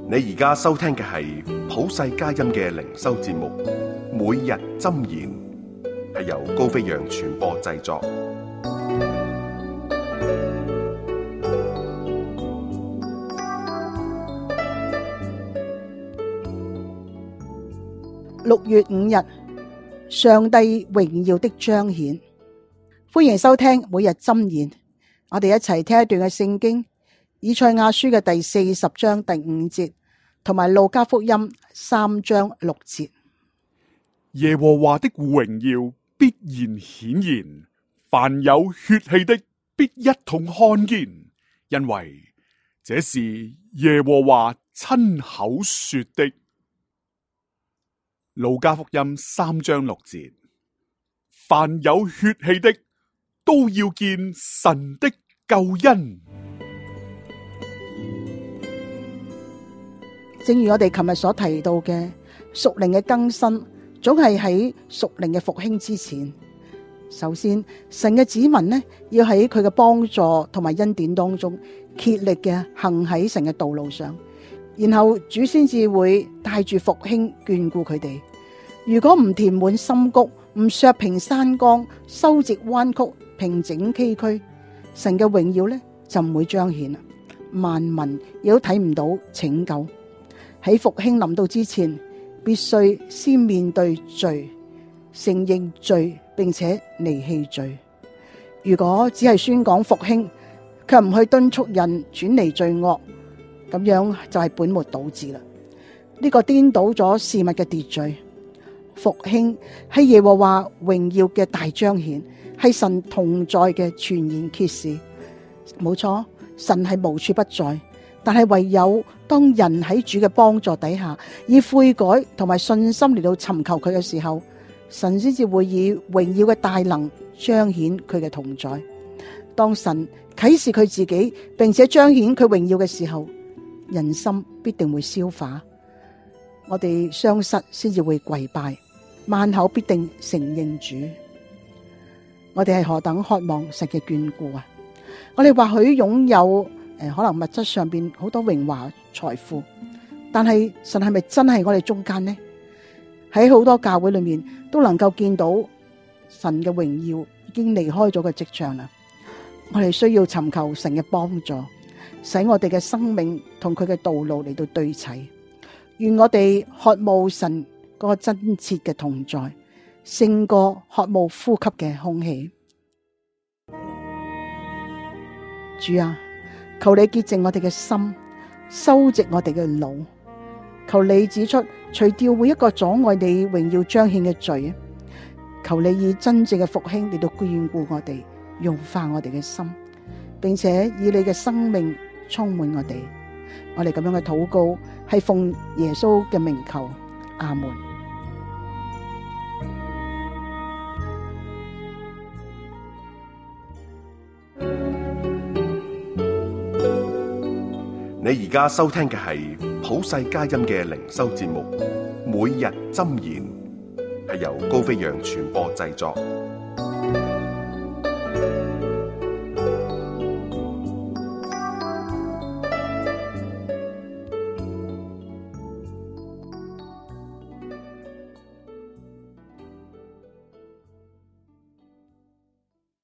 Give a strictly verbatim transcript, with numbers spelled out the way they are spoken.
你而家收聽嘅係普世佳音嘅靈修節目，每日箴言，係由高飛揚傳播製作。 六月五日，上帝榮耀的彰顯。歡迎收聽每日箴言，我哋一齊聽一段嘅聖經，以賽亞書嘅第四十章第五節，同埋路加福音三章六節。 耶和華的榮耀必然顯現，凡有血氣的必一同看見，因為這是耶和華親口說的。路加福音三章六節，凡有血氣的都要見神的救恩。 正如我哋琴日所提到嘅，屬靈嘅更新總係喺屬靈嘅復興之前。首先，神嘅子民呢，要喺佢嘅幫助同埋恩典當中竭力嘅行喺神嘅道路上，然後主先至會帶住復興眷顧佢哋。如果唔填滿深谷，唔削平山崗，修直彎曲，平整崎嶇，神嘅榮耀呢就唔會彰顯啦。萬民亦都睇唔到拯救。喺復興臨到之前，必須先面對罪，承認罪，並且離棄罪。如果只係宣講復興，卻唔去敦促人轉離罪惡，咁樣就係本末倒置啦。呢個顛倒咗事物嘅秩序。復興係耶和華榮耀嘅大彰顯，係神同在嘅全然揭示。冇錯，神係無處不在，但係唯有當人喺主嘅幫助底下，以悔改同埋信心嚟到尋求佢嘅時候，神先至會以榮耀嘅大能彰顯佢嘅同在。當神啟示佢自己，並且彰顯佢榮耀嘅時候，人心必定會消化，我哋雙膝先至會跪拜，萬口必定承認主。我哋係何等渴望神嘅眷顧啊！我哋或許擁有誒，可能物質上邊好多榮華財富，但係神係咪真係我哋中間呢？喺好多教會裏面都能夠見到神嘅榮耀已經離開咗個職場啦。我哋需要尋求神嘅幫助，使我哋嘅生命同佢嘅道路嚟到對齊。願我哋渴慕神嗰個真切嘅同在，勝過渴慕呼吸嘅空氣。主啊，求你潔淨我哋嘅心，修直我哋嘅腦。求你指出除掉每一個阻礙你榮耀彰顯嘅罪。求你以真正嘅復興嚟到眷顧我哋，融化我哋嘅心，並且以你嘅生命充滿我哋。我哋咁樣嘅禱告係奉耶穌嘅名求，阿門。 你而家收聽嘅係普世佳音嘅靈修節目，每日箴言，係由高飛揚傳播製作。